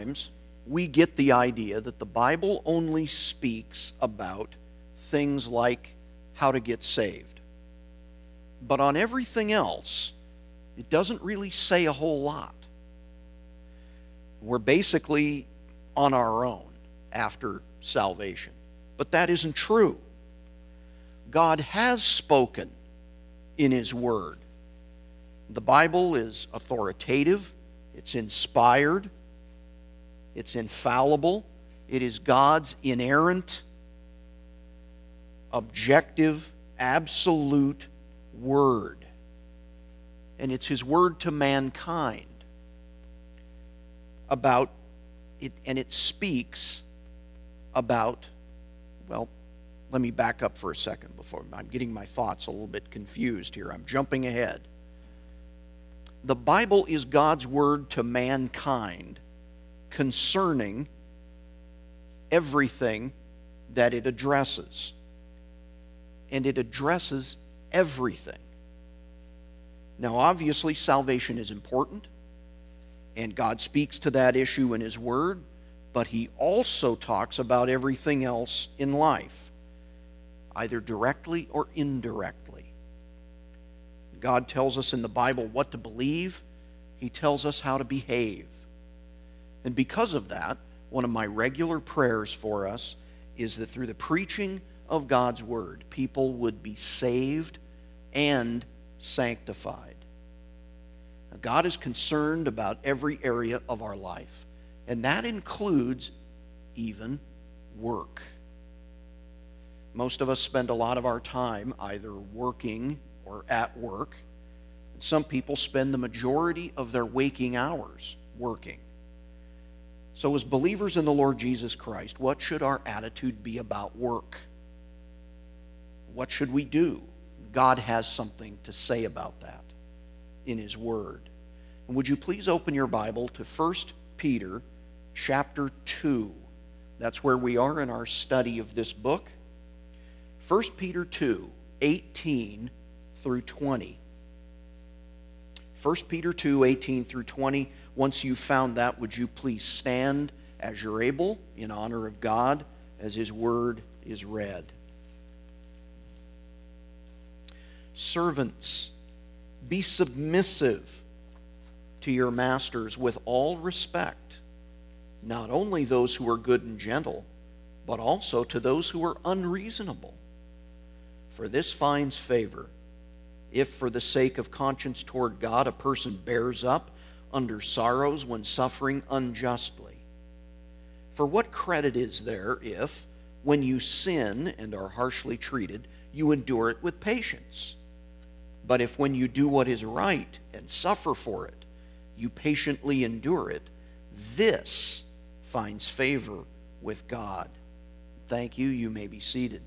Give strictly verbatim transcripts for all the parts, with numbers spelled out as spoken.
We get the idea that the Bible only speaks about things like how to get saved. But on everything else, it doesn't really say a whole lot. We're basically on our own after salvation. But that isn't true. God has spoken in His Word. The Bible is authoritative, it's inspired, it's infallible, it is God's inerrant, objective, absolute Word. And it's His Word to mankind about it, and it speaks about, well, let me back up for a second before I'm getting my thoughts a little bit confused here. I'm jumping ahead. The Bible is God's Word to mankind concerning everything that it addresses. And it addresses everything. Now, obviously, salvation is important, and God speaks to that issue in His Word, but He also talks about everything else in life, either directly or indirectly. God tells us in the Bible what to believe. He tells us how to behave. And because of that, one of my regular prayers for us is that through the preaching of God's Word, people would be saved and sanctified. Now, God is concerned about every area of our life, and that includes even work. Most of us spend a lot of our time either working or at work. And some people spend the majority of their waking hours working. So as believers in the Lord Jesus Christ, what should our attitude be about work? What should we do? God has something to say about that in His Word. And would you please open your Bible to First Peter chapter two. That's where we are in our study of this book. First Peter two, eighteen through twenty. First Peter two, eighteen through twenty. Once you've found that, would you please stand as you're able in honor of God as His Word is read. Servants, be submissive to your masters with all respect, not only those who are good and gentle, but also to those who are unreasonable. For this finds favor, if for the sake of conscience toward God a person bears up under sorrows when suffering unjustly. For what credit is there if, when you sin and are harshly treated, you endure it with patience? But if when you do what is right and suffer for it, you patiently endure it, this finds favor with God. Thank you. You may be seated.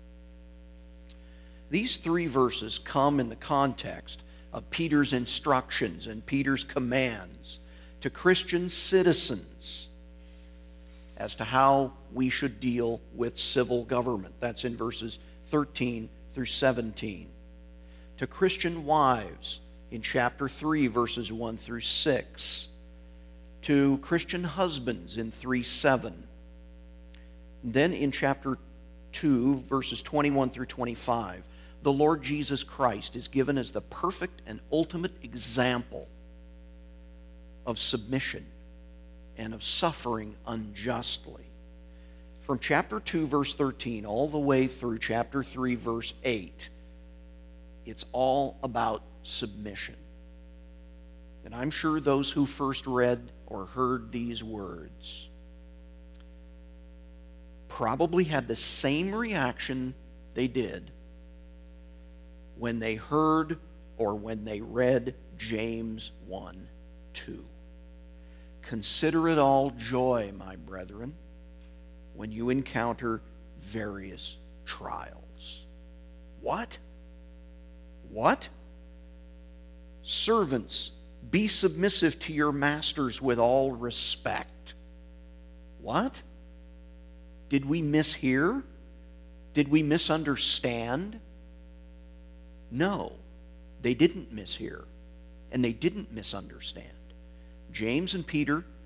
These three verses come in the context of Peter's instructions and Peter's commands to Christian citizens as to how we should deal with civil government. That's in verses thirteen through seventeen. To Christian wives in chapter three, verses one through six. To Christian husbands in three seven. Then in chapter two, verses twenty-one through twenty-five, the Lord Jesus Christ is given as the perfect and ultimate example of submission and of suffering unjustly. From chapter two, verse thirteen, all the way through chapter three, verse eight, it's all about submission. And I'm sure those who first read or heard these words probably had the same reaction they did when they heard or when they read James one two. Consider it all joy, my brethren, when you encounter various trials. What? What? Servants, be submissive to your masters with all respect. What? Did we mishear? Did we misunderstand? No, they didn't mishear, and they didn't misunderstand. James and Peter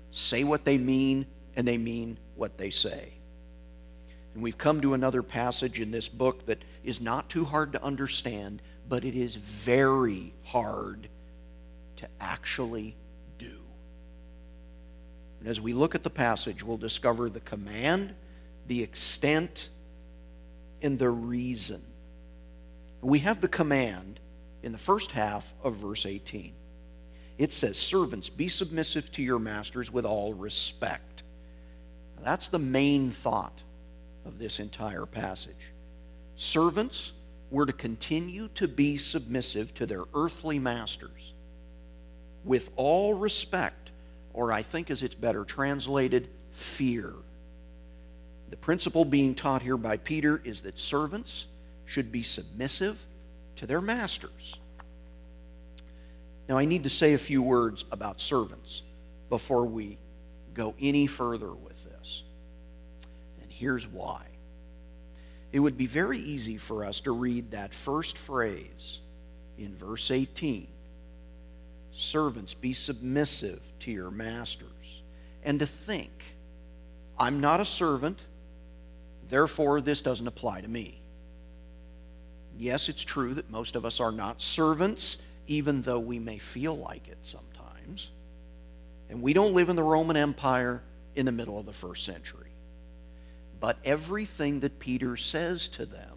say what they mean, and they mean what they say. And we've come to another passage in this book that is not too hard to understand, but it is very hard to actually do. And as we look at the passage, we'll discover the command, the extent, and the reason. We have the command in the first half of verse eighteen. It says, "Servants, be submissive to your masters with all respect." Now, that's the main thought of this entire passage. Servants were to continue to be submissive to their earthly masters with all respect, or I think as it's better translated, fear. The principle being taught here by Peter is that servants should be submissive to their masters. Now, I need to say a few words about servants before we go any further with this. And here's why. It would be very easy for us to read that first phrase in verse eighteen, "Servants, be submissive to your masters," and to think, I'm not a servant, therefore this doesn't apply to me. Yes, it's true that most of us are not servants, even though we may feel like it sometimes. And we don't live in the Roman Empire in the middle of the first century. But everything that Peter says to them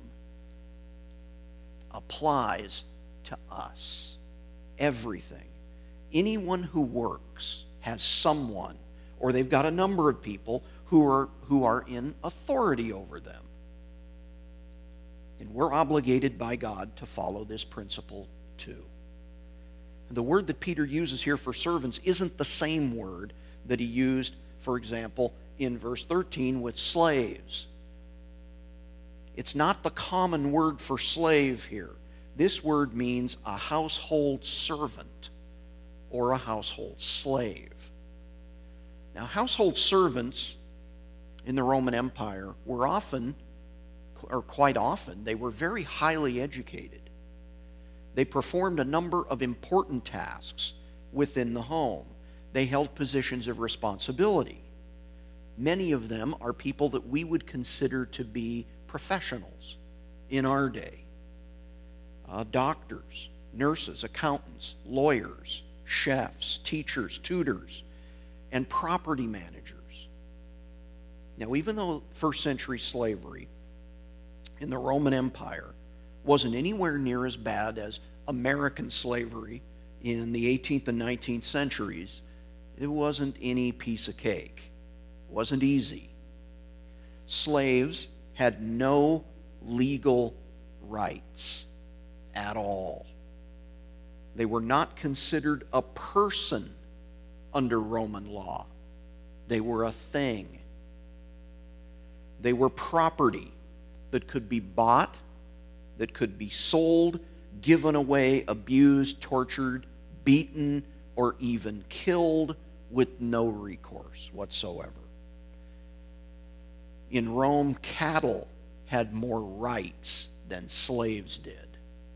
applies to us. Everything. Anyone who works has someone, or they've got a number of people who are, who are in authority over them. And we're obligated by God to follow this principle too. The word that Peter uses here for servants isn't the same word that he used, for example, in verse thirteen with slaves. It's not the common word for slave here. This word means a household servant or a household slave. Now, household servants in the Roman Empire were often, or quite often, they were very highly educated. They performed a number of important tasks within the home. They held positions of responsibility. Many of them are people that we would consider to be professionals in our day. Uh, doctors, nurses, accountants, lawyers, chefs, teachers, tutors, and property managers. Now, even though first century slavery in the Roman Empire wasn't anywhere near as bad as American slavery in the eighteenth and nineteenth centuries, it wasn't any piece of cake. It wasn't easy. Slaves had no legal rights at all. They were not considered a person under Roman law. They were a thing. They were property that could be bought, that could be sold, given away, abused, tortured, beaten, or even killed with no recourse whatsoever. In Rome, cattle had more rights than slaves did.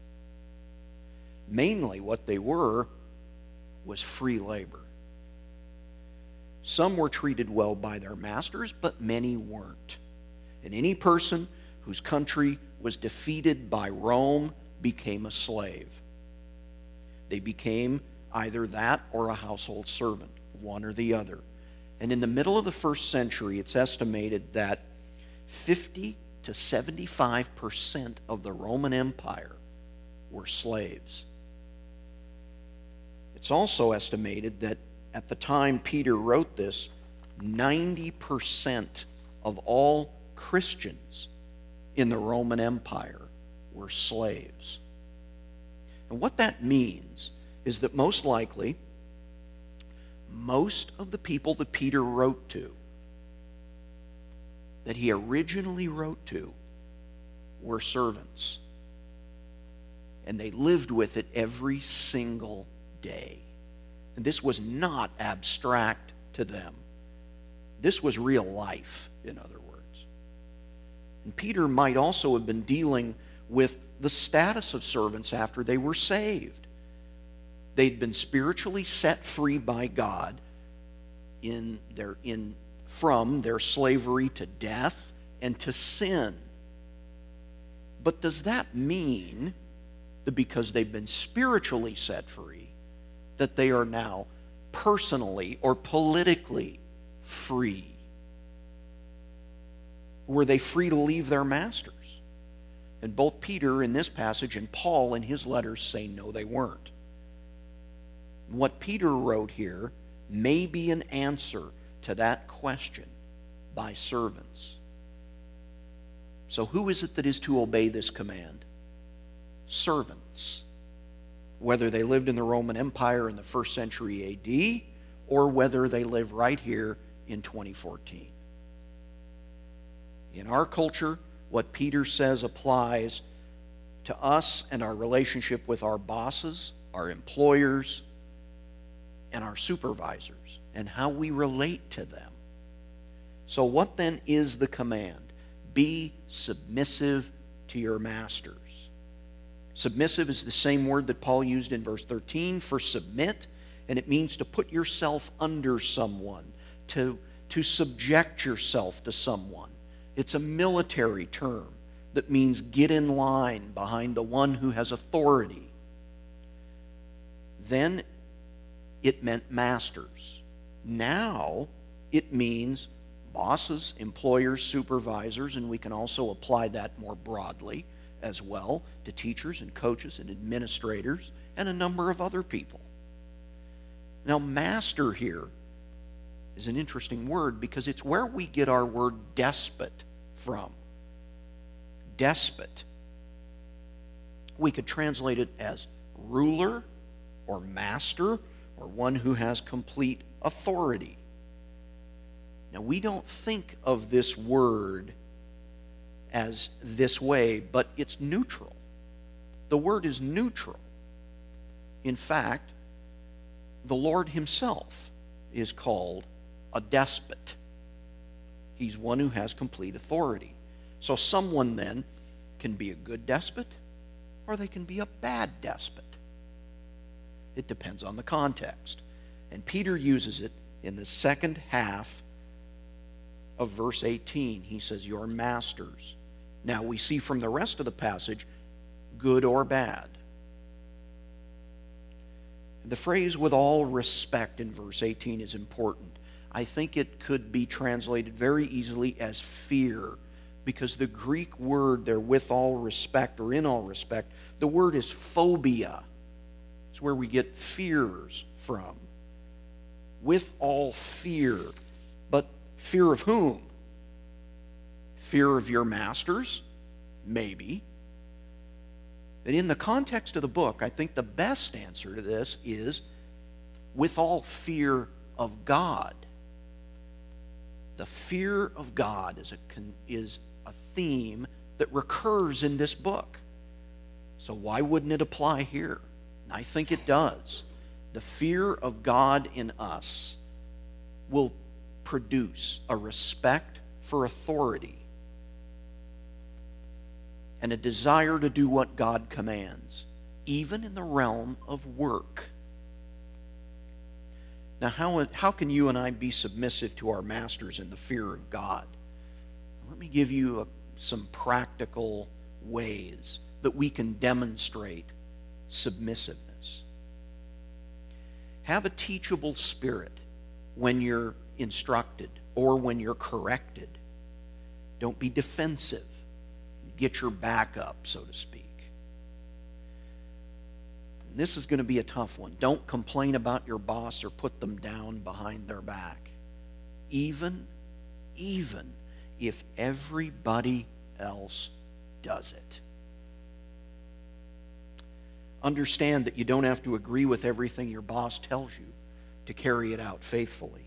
Mainly what they were was free labor. Some were treated well by their masters, but many weren't. And any person whose country was defeated by Rome became a slave. They became either that or a household servant, one or the other. And in the middle of the first century, it's estimated that fifty to seventy-five percent of the Roman Empire were slaves. It's also estimated that at the time Peter wrote this, ninety percent of all Christians in the Roman Empire were slaves. And what that means is that most likely, most of the people that Peter wrote to, that he originally wrote to, were servants. And they lived with it every single day. And this was not abstract to them. This was real life, in other words. And Peter might also have been dealing with the status of servants after they were saved. They'd been spiritually set free by God in their in from their slavery to death and to sin. But does that mean that because they've been spiritually set free, that they are now personally or politically free? Were they free to leave their masters? And both Peter in this passage and Paul in his letters say no, they weren't. What Peter wrote here may be an answer to that question by servants. So who is it that is to obey this command? Servants. Whether they lived in the Roman Empire in the first century A D or whether they live right here in twenty fourteen. In our culture, what Peter says applies to us and our relationship with our bosses, our employers, and our supervisors, and how we relate to them. So what then is the command? Be submissive to your masters. Submissive is the same word that Paul used in verse thirteen for submit, and it means to put yourself under someone, to, to subject yourself to someone. It's a military term that means get in line behind the one who has authority. Then it meant masters. Now it means bosses, employers, supervisors, and we can also apply that more broadly as well to teachers and coaches and administrators and a number of other people. Now, master here is an interesting word because it's where we get our word despot from. Despot. We could translate it as ruler or master or one who has complete authority. Now, we don't think of this word as this way, but it's neutral. The word is neutral. In fact, the Lord himself is called a despot. He's one who has complete authority. So someone then can be a good despot or they can be a bad despot. It depends on the context. And Peter uses it in the second half of verse eighteen. He says, your masters. Now we see from the rest of the passage, good or bad. The phrase with all respect in verse eighteen is important. I think it could be translated very easily as fear, because the Greek word there, with all respect or in all respect, the word is phobia. It's where we get fears from. With all fear. But fear of whom? Fear of your masters? Maybe. But in the context of the book, I think the best answer to this is with all fear of God. The fear of God is a, is a theme that recurs in this book. So why wouldn't it apply here? I think it does. The fear of God in us will produce a respect for authority and a desire to do what God commands, even in the realm of work. Now, how, how can you and I be submissive to our masters in the fear of God? Let me give you a, some practical ways that we can demonstrate submissiveness. Have a teachable spirit when you're instructed or when you're corrected. Don't be defensive. Get your back up, so to speak. And this is going to be a tough one. Don't complain about your boss or put them down behind their back. Even, even if everybody else does it. Understand that you don't have to agree with everything your boss tells you to carry it out faithfully.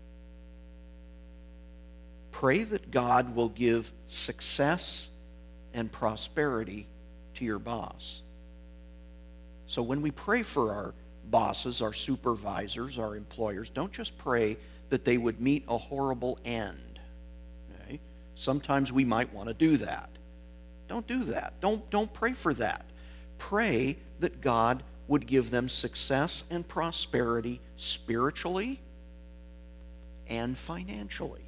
Pray that God will give success and prosperity to your boss. So when we pray for our bosses, our supervisors, our employers, don't just pray that they would meet a horrible end. Okay? Sometimes we might want to do that. Don't do that. Don't, don't pray for that. Pray that God would give them success and prosperity spiritually and financially.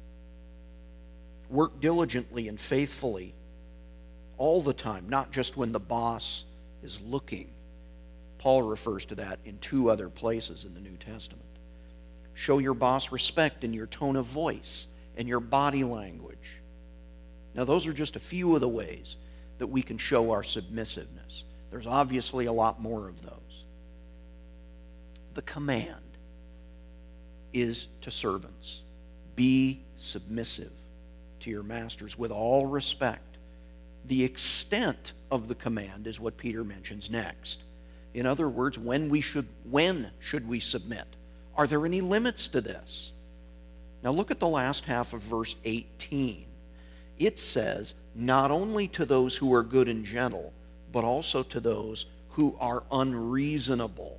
Work diligently and faithfully all the time, not just when the boss is looking. Paul refers to that in two other places in the New Testament. Show your boss respect in your tone of voice and your body language. Now, those are just a few of the ways that we can show our submissiveness. There's obviously a lot more of those. The command is to servants. Be submissive to your masters with all respect. The extent of the command is what Peter mentions next. In other words, when we should when should we submit? Are there any limits to this? Now look at the last half of verse eighteen. It says, not only to those who are good and gentle, but also to those who are unreasonable.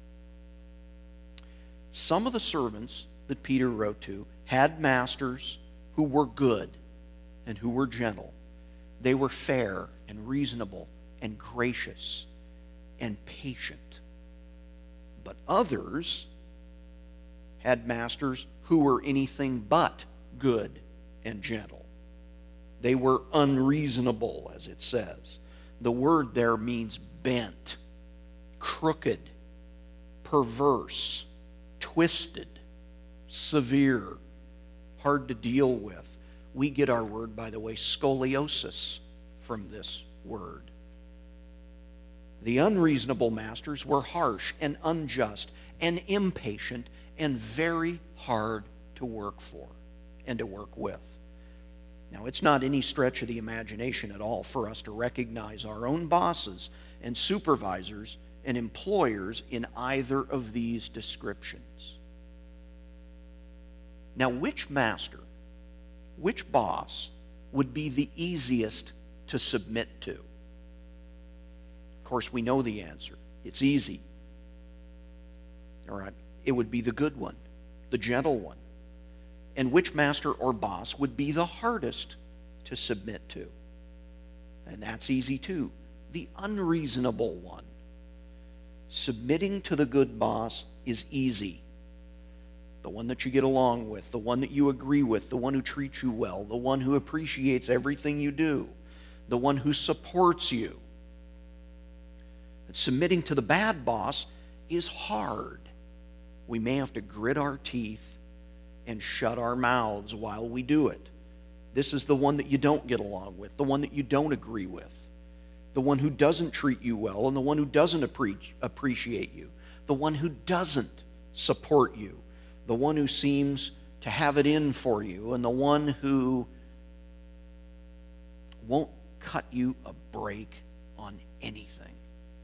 Some of the servants that Peter wrote to had masters who were good and who were gentle. They were fair and reasonable and gracious and patient. But others had masters who were anything but good and gentle. They were unreasonable, as it says. The word there means bent, crooked, perverse, twisted, severe, hard to deal with. We get our word, by the way, scoliosis, from this word. The unreasonable masters were harsh and unjust and impatient and very hard to work for and to work with. Now, it's not any stretch of the imagination at all for us to recognize our own bosses and supervisors and employers in either of these descriptions. Now, which master, which boss would be the easiest to submit to? Of course, we know the answer. It's easy. All right. It would be the good one, the gentle one. And which master or boss would be the hardest to submit to? And that's easy too. The unreasonable one. Submitting to the good boss is easy. The one that you get along with, the one that you agree with, the one who treats you well, the one who appreciates everything you do, the one who supports you. But submitting to the bad boss is hard. We may have to grit our teeth and shut our mouths while we do it. This is the one that you don't get along with, the one that you don't agree with, the one who doesn't treat you well, and the one who doesn't appreciate you, the one who doesn't support you, the one who seems to have it in for you, and the one who won't cut you a break on anything.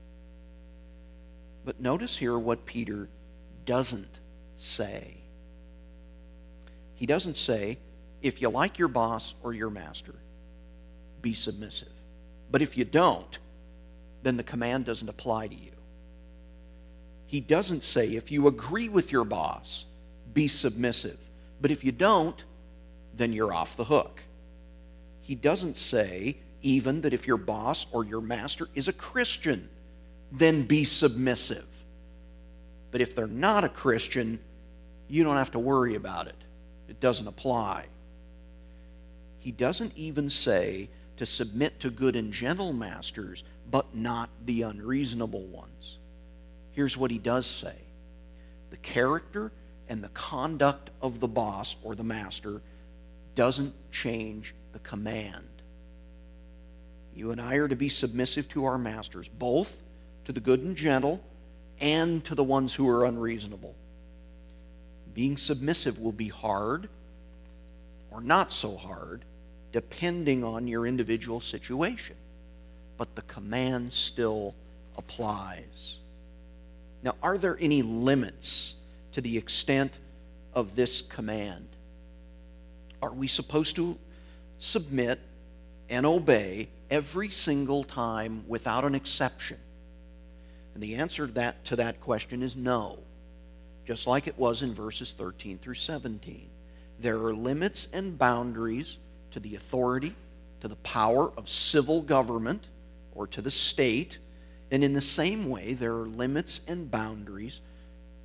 But notice here what Peter doesn't say. He doesn't say, if you like your boss or your master, be submissive. But if you don't, then the command doesn't apply to you. He doesn't say, if you agree with your boss, be submissive. But if you don't, then you're off the hook. He doesn't say, even that if your boss or your master is a Christian, then be submissive. But if they're not a Christian, you don't have to worry about it. It doesn't apply. He doesn't even say to submit to good and gentle masters, but not the unreasonable ones. Here's what he does say. The character and the conduct of the boss or the master doesn't change the command. You and I are to be submissive to our masters, both to the good and gentle and to the ones who are unreasonable. Being submissive will be hard or not so hard, depending on your individual situation. But the command still applies. Now, are there any limits to the extent of this command? Are we supposed to submit and obey every single time without an exception? And the answer to that, to that question is no. Just like it was in verses thirteen through seventeen. There are limits and boundaries to the authority, to the power of civil government, or to the state. And in the same way, there are limits and boundaries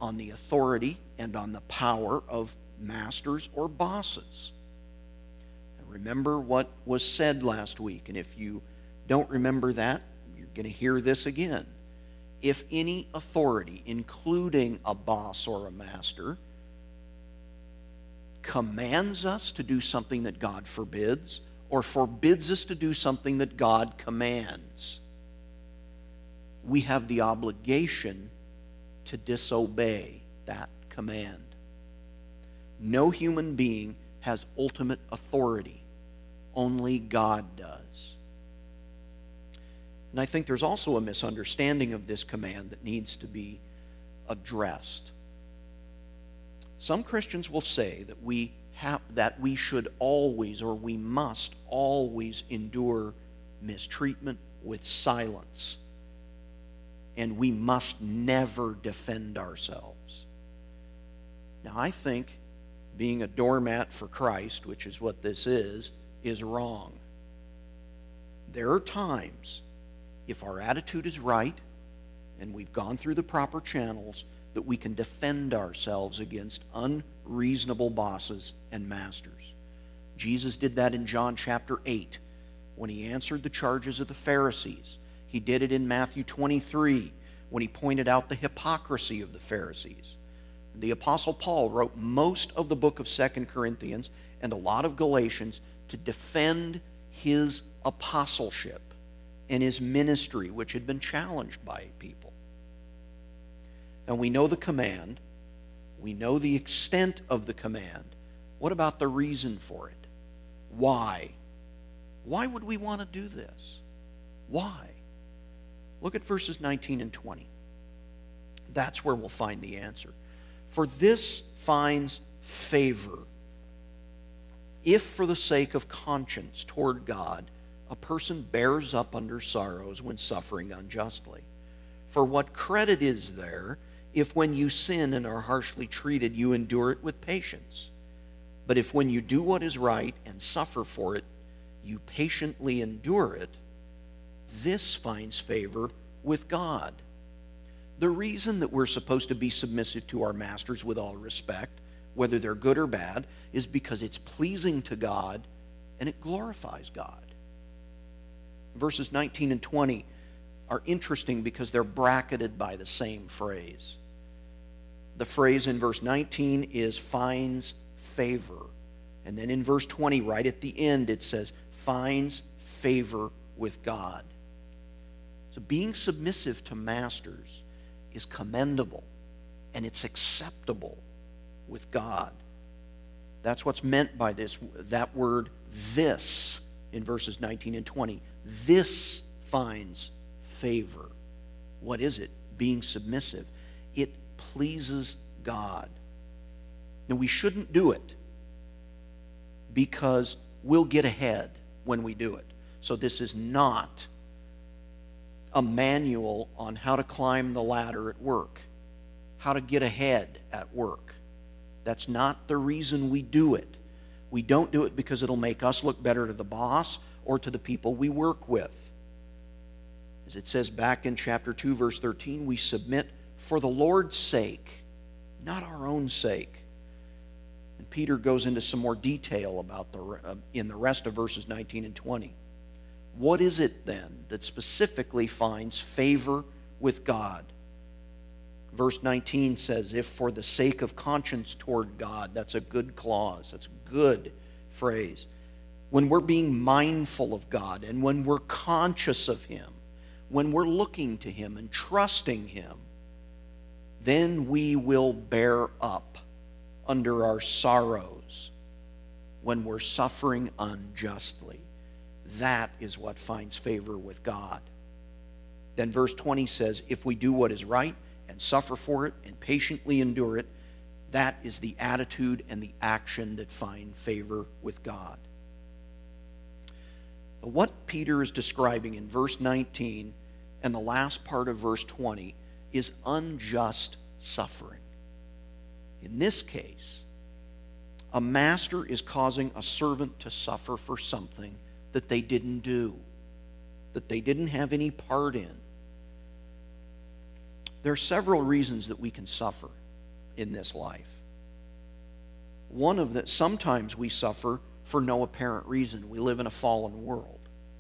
on the authority and on the power of masters or bosses. And remember what was said last week, and if you don't remember that, you're going to hear this again. If any authority, including a boss or a master, commands us to do something that God forbids, or forbids us to do something that God commands, we have the obligation to disobey that command. No human being has ultimate authority. Only God does. And I think there's also a misunderstanding of this command that needs to be addressed. Some Christians will say that we have, that we should always, or we must always endure mistreatment with silence, and we must never defend ourselves. Now, I think being a doormat for Christ, which is what this is, is wrong. There are times, if our attitude is right and we've gone through the proper channels, that we can defend ourselves against unreasonable bosses and masters. Jesus did that in John chapter eight when he answered the charges of the Pharisees. He did it in Matthew twenty-three when he pointed out the hypocrisy of the Pharisees. The Apostle Paul wrote most of the book of Second Corinthians and a lot of Galatians to defend his apostleship and his ministry, which had been challenged by people. And we know the command. We know the extent of the command. What about the reason for it? Why? Why would we want to do this? Why? Look at verses nineteen and twenty. That's where we'll find the answer. For this finds favor, if for the sake of conscience toward God, a person bears up under sorrows when suffering unjustly. For what credit is there if when you sin and are harshly treated, you endure it with patience? But if when you do what is right and suffer for it, you patiently endure it, this finds favor with God. The reason that we're supposed to be submissive to our masters with all respect, whether they're good or bad, is because it's pleasing to God and it glorifies God. Verses nineteen and twenty are interesting because they're bracketed by the same phrase. The phrase in verse nineteen is finds favor. And then in verse twenty, right at the end, it says finds favor with God. So being submissive to masters is commendable and it's acceptable with God. That's what's meant by this, that word this in verses nineteen and twenty. This finds favor. What is it? Being submissive. It pleases God. Now, we shouldn't do it because we'll get ahead when we do it. So this is not a manual on how to climb the ladder at work, how to get ahead at work. That's not the reason we do it. We don't do it because it'll make us look better to the boss or to the people we work with. As it says back in chapter two, verse thirteen, we submit for the Lord's sake, not our own sake. And Peter goes into some more detail about the uh, in the rest of verses nineteen and twenty. What is it then that specifically finds favor with God? Verse nineteen says, if for the sake of conscience toward God. That's a good clause. That's a good phrase. When we're being mindful of God and when we're conscious of Him, when we're looking to Him and trusting Him, then we will bear up under our sorrows when we're suffering unjustly. That is what finds favor with God. Then verse twenty says, if we do what is right and suffer for it and patiently endure it, that is the attitude and the action that find favor with God. But what Peter is describing in verse nineteen and the last part of verse twenty is unjust suffering. In this case, a master is causing a servant to suffer for something that they didn't do, that they didn't have any part in. There are several reasons that we can suffer. in this life. One of the, sometimes we suffer for no apparent reason. We live in a fallen world.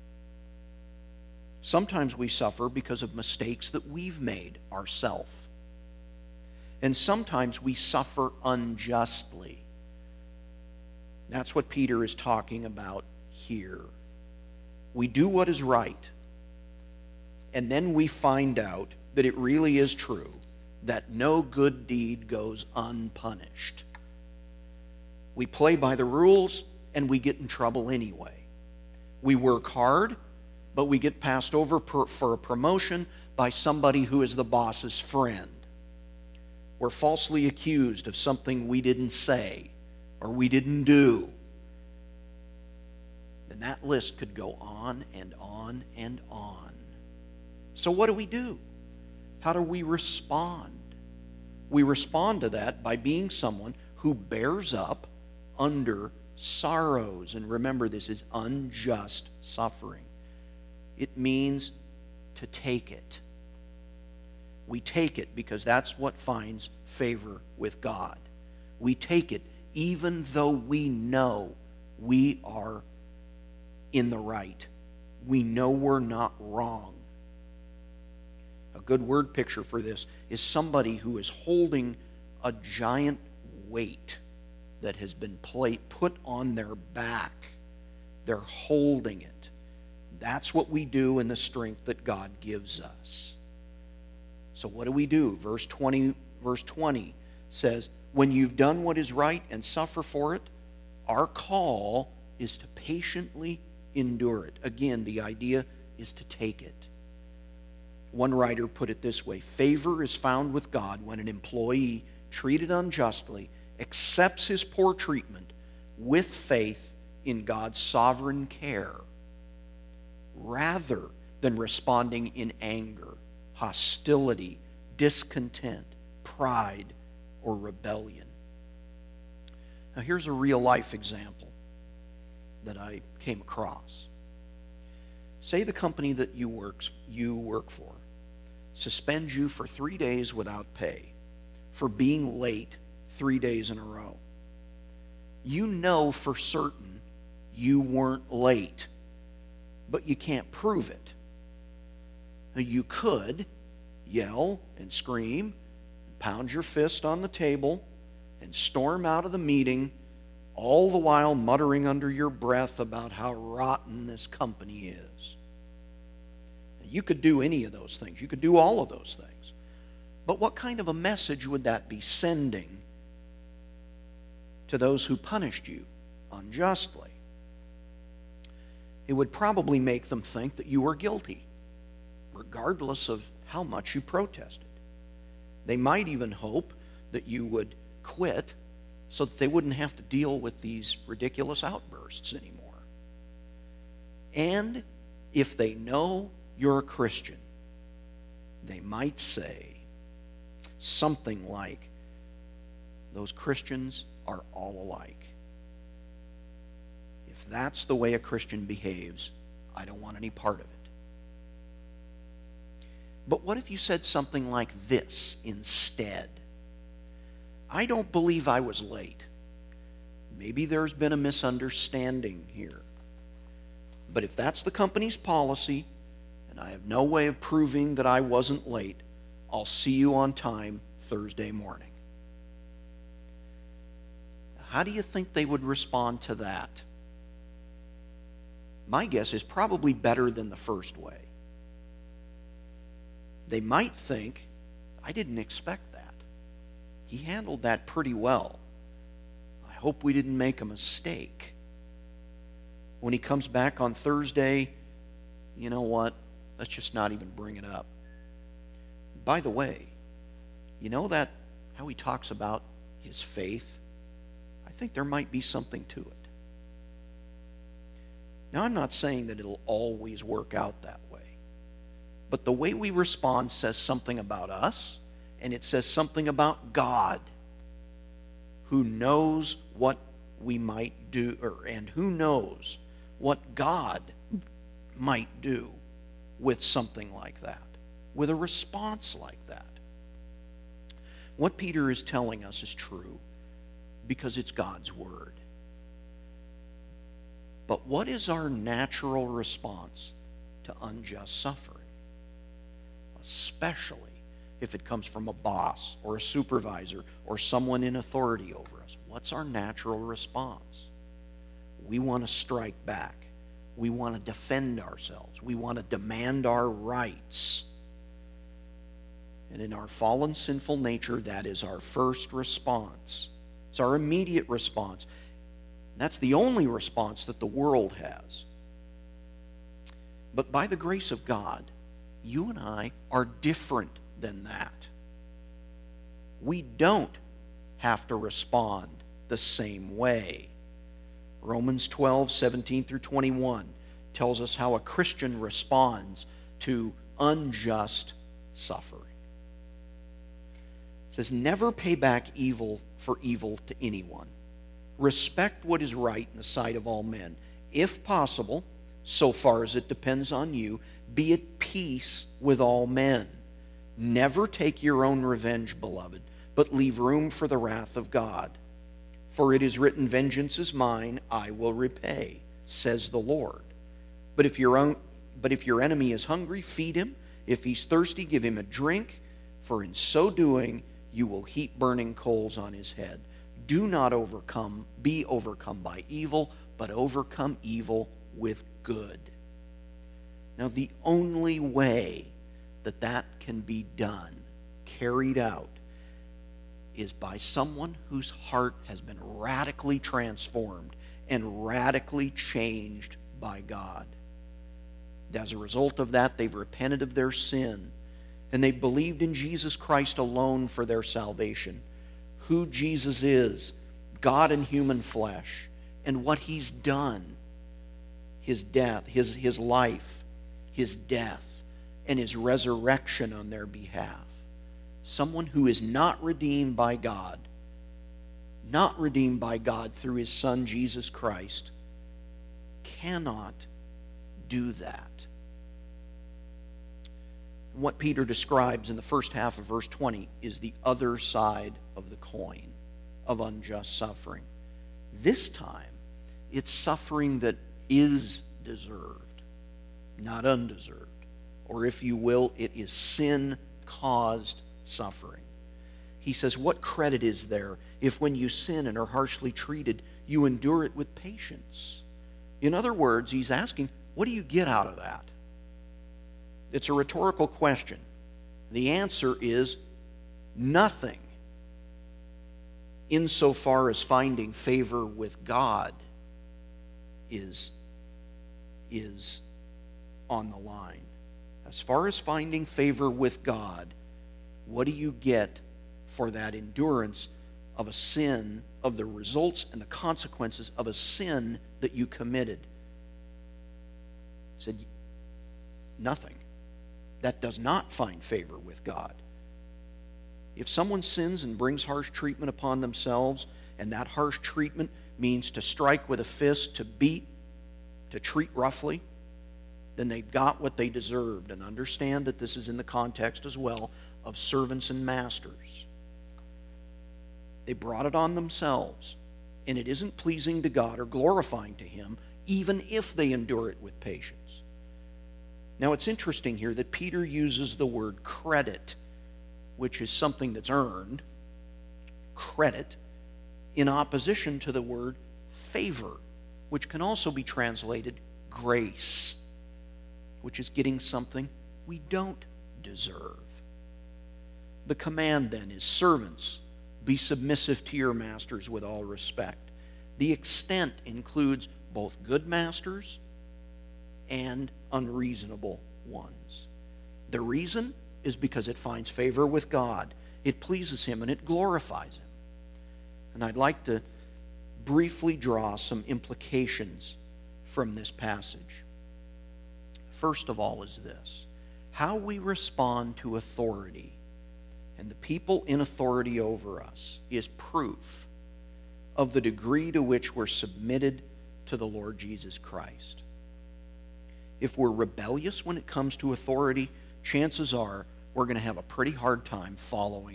Sometimes we suffer because of mistakes that we've made ourselves. And sometimes we suffer unjustly. That's what Peter is talking about here. We do what is right, and then we find out that it really is true that no good deed goes unpunished. We play by the rules, and we get in trouble anyway. We work hard, but we get passed over per, for a promotion by somebody who is the boss's friend. We're falsely accused of something we didn't say or we didn't do. And that list could go on and on and on. So what do we do? How do we respond? We respond to that by being someone who bears up under sorrows. And remember, this is unjust suffering. It means to take it. We take it because that's what finds favor with God. We take it even though we know we are in the right. We know we're not wrong. A good word picture for this is somebody who is holding a giant weight that has been put on their back. They're holding it. That's what we do in the strength that God gives us. So what do we do? Verse twenty, verse twenty says, when you've done what is right and suffer for it, our call is to patiently endure it. Again, the idea is to take it. One writer put it this way: favor is found with God when an employee treated unjustly accepts his poor treatment with faith in God's sovereign care, rather than responding in anger, hostility, discontent, pride, or rebellion. Now here's a real-life example that I came across. Say the company that you work, you work for suspends you for three days without pay for being late three days in a row. You know for certain you weren't late, but you can't prove it. Now, you could yell and scream, pound your fist on the table, and storm out of the meeting, all the while muttering under your breath about how rotten this company is. You could do any of those things. You could do all of those things. But what kind of a message would that be sending to those who punished you unjustly? It would probably make them think that you were guilty, regardless of how much you protested. They might even hope that you would quit so that they wouldn't have to deal with these ridiculous outbursts anymore. And if they know you're a Christian, they might say something like, those Christians are all alike. If that's the way a Christian behaves, I don't want any part of it. But what if you said something like this instead? I don't believe I was late. Maybe there's been a misunderstanding here. But if that's the company's policy, and I have no way of proving that I wasn't late, I'll see you on time Thursday morning. How do you think they would respond to that? My guess is probably better than the first way. They might think, I didn't expect that. He handled that pretty well. I hope we didn't make a mistake. When he comes back on Thursday, you know what? Let's just not even bring it up. By the way, you know that how he talks about his faith? I think there might be something to it. Now, I'm not saying that it'll always work out that way. But the way we respond says something about us, and it says something about God, who knows what we might do, or, and who knows what God might do with something like that, with a response like that. What Peter is telling us is true because it's God's word. But what is our natural response to unjust suffering? Especially if it comes from a boss or a supervisor or someone in authority over us. What's our natural response? We want to strike back. We want to defend ourselves. We want to demand our rights. And in our fallen, sinful nature, that is our first response. It's our immediate response. That's the only response that the world has. But by the grace of God, you and I are different than that. We don't have to respond the same way. Romans twelve, seventeen through twenty-one tells us how a Christian responds to unjust suffering. It says, never pay back evil for evil to anyone. Respect what is right in the sight of all men. If possible, so far as it depends on you, be at peace with all men. Never take your own revenge, beloved, but leave room for the wrath of God. For it is written, vengeance is mine, I will repay, says the Lord. But if your own, but if your enemy is hungry, feed him. If he's thirsty, give him a drink. For in so doing, you will heap burning coals on his head. Do not overcome, be overcome by evil, but overcome evil with good. Now, the only way that that can be done, carried out, is by someone whose heart has been radically transformed and radically changed by God. As a result of that, they've repented of their sin, and they believed in Jesus Christ alone for their salvation. Who Jesus is, God in human flesh, and what he's done, his death, his, his life, his death, and his resurrection on their behalf. Someone who is not redeemed by God, not redeemed by God through his Son Jesus Christ, cannot do that. And what Peter describes in the first half of verse twenty is the other side of the coin of unjust suffering. This time, it's suffering that is deserved, not undeserved. Or if you will, it is sin-caused suffering. He says, what credit is there if when you sin and are harshly treated, you endure it with patience? In other words, he's asking, what do you get out of that? It's a rhetorical question. The answer is nothing, insofar as finding favor with God is, is on the line. As far as finding favor with God, what do you get for that endurance of a sin, of the results and the consequences of a sin that you committed? He said, nothing. That does not find favor with God. If someone sins and brings harsh treatment upon themselves, and that harsh treatment means to strike with a fist, to beat, to treat roughly, then they've got what they deserved. And understand that this is in the context as well of servants and masters. They brought it on themselves, and it isn't pleasing to God or glorifying to him, even if they endure it with patience. Now, it's interesting here that Peter uses the word credit, which is something that's earned, credit, in opposition to the word favor, which can also be translated grace, which is getting something we don't deserve. The command then is, servants, be submissive to your masters with all respect. The extent includes both good masters and unreasonable ones. The reason is because it finds favor with God. It pleases him and it glorifies him. And I'd like to briefly draw some implications from this passage. First of all is this: how we respond to authority and the people in authority over us is proof of the degree to which we're submitted to the Lord Jesus Christ. If we're rebellious when it comes to authority, chances are we're going to have a pretty hard time following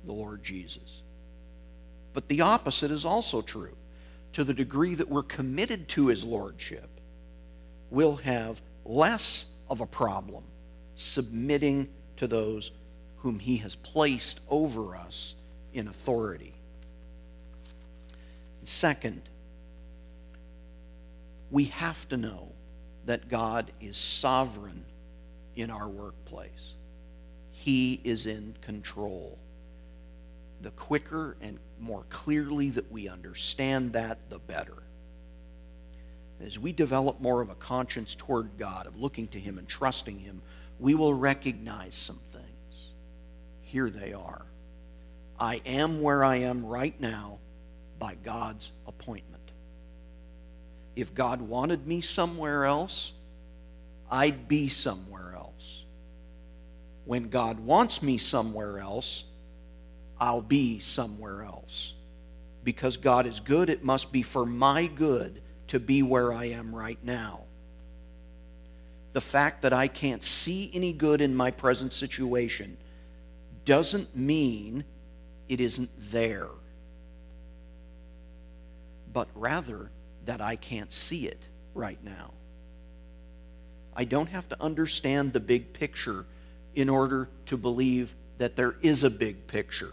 the Lord Jesus. But the opposite is also true. To the degree that we're committed to his lordship, we'll have less of a problem submitting to those whom he has placed over us in authority. Second, we have to know that God is sovereign in our workplace. He is in control. The quicker and more clearly that we understand that, the better. As we develop more of a conscience toward God, of looking to him and trusting him, we will recognize some things. Here they are. I am where I am right now by God's appointment. If God wanted me somewhere else, I'd be somewhere else. When God wants me somewhere else, I'll be somewhere else. Because God is good, it must be for my good to be where I am right now. The fact that I can't see any good in my present situation doesn't mean it isn't there, but rather that I can't see it right now. I don't have to understand the big picture in order to believe that there is a big picture.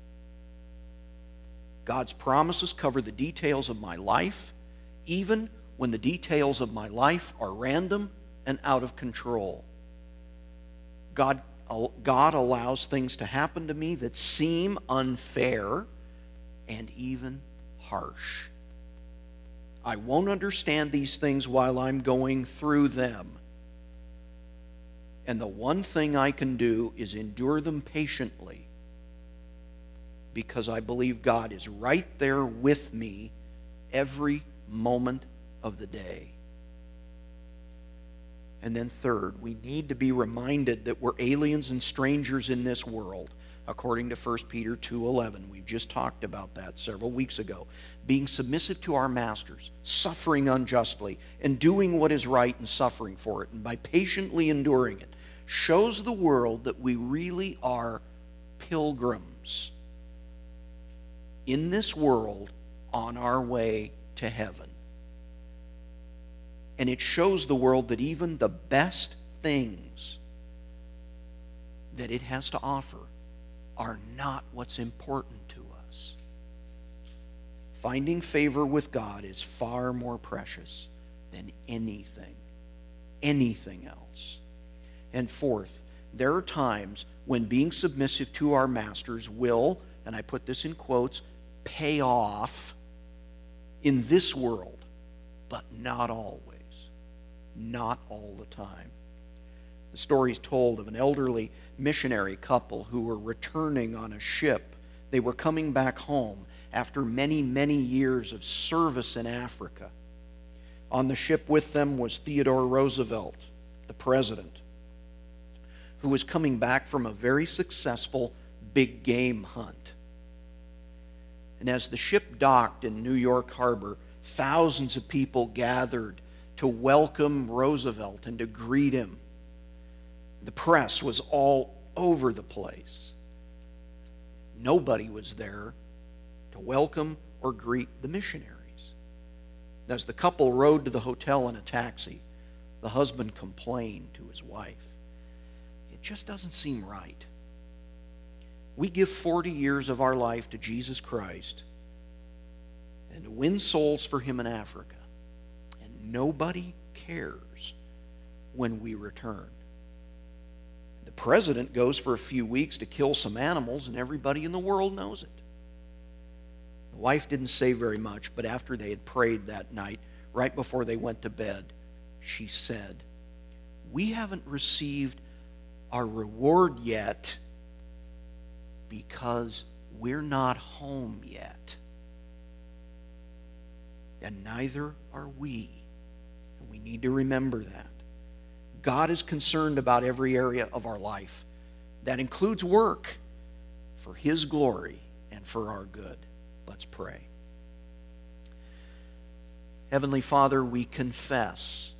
God's promises cover the details of my life, even when the details of my life are random and out of control. God, God allows things to happen to me that seem unfair and even harsh. I won't understand these things while I'm going through them. And the one thing I can do is endure them patiently, because I believe God is right there with me every moment of the day. And then third, we need to be reminded that we're aliens and strangers in this world, according to First Peter two eleven. We've just talked about that several weeks ago. Being submissive to our masters, suffering unjustly, and doing what is right and suffering for it, and by patiently enduring it, shows the world that we really are pilgrims in this world on our way to heaven. And it shows the world that even the best things that it has to offer are not what's important to us. Finding favor with God is far more precious than anything, anything else. And fourth, there are times when being submissive to our masters will, and I put this in quotes, pay off in this world, but not always. Not all the time. The story is told of an elderly missionary couple who were returning on a ship. They were coming back home after many, many years of service in Africa. On the ship with them was Theodore Roosevelt, the president, who was coming back from a very successful big game hunt. And as the ship docked in New York Harbor, thousands of people gathered to welcome Roosevelt and to greet him. The press was all over the place. Nobody was there to welcome or greet the missionaries. As the couple rode to the hotel in a taxi, the husband complained to his wife, "It just doesn't seem right. We give forty years of our life to Jesus Christ and to win souls for him in Africa. Nobody cares when we return. The president goes for a few weeks to kill some animals, and everybody in the world knows it." The wife didn't say very much, but after they had prayed that night, right before they went to bed, she said, "We haven't received our reward yet because we're not home yet. And neither are we." We need to remember that. God is concerned about every area of our life. That includes work for his glory and for our good. Let's pray. Heavenly Father, we confess